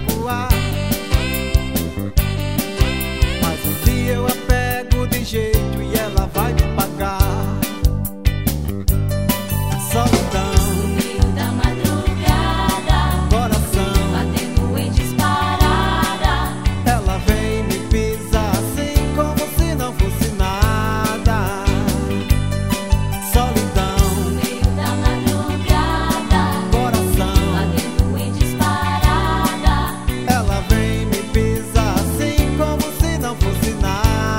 magoar. Mas um dia eu a pego de jeito e ela vai me pagar. Solidão No meio da madrugada, coração batendo em disparada. ela vem me pisa assim como se não fosse nada. Solidão No meio da madrugada, coração batendo em disparada. ela vem me pisa assim como se não fosse nada.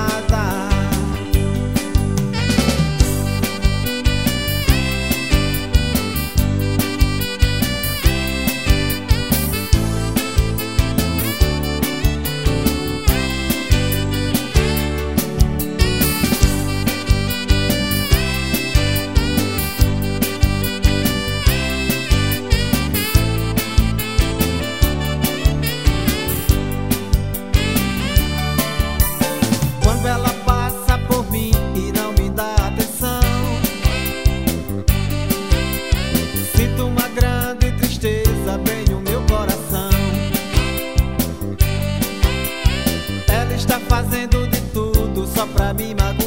Quando ela passa por mim e não me dá atenção, sinto uma grande tristeza bem no meu coração. Ela está fazendo de tudo só pra me magoar.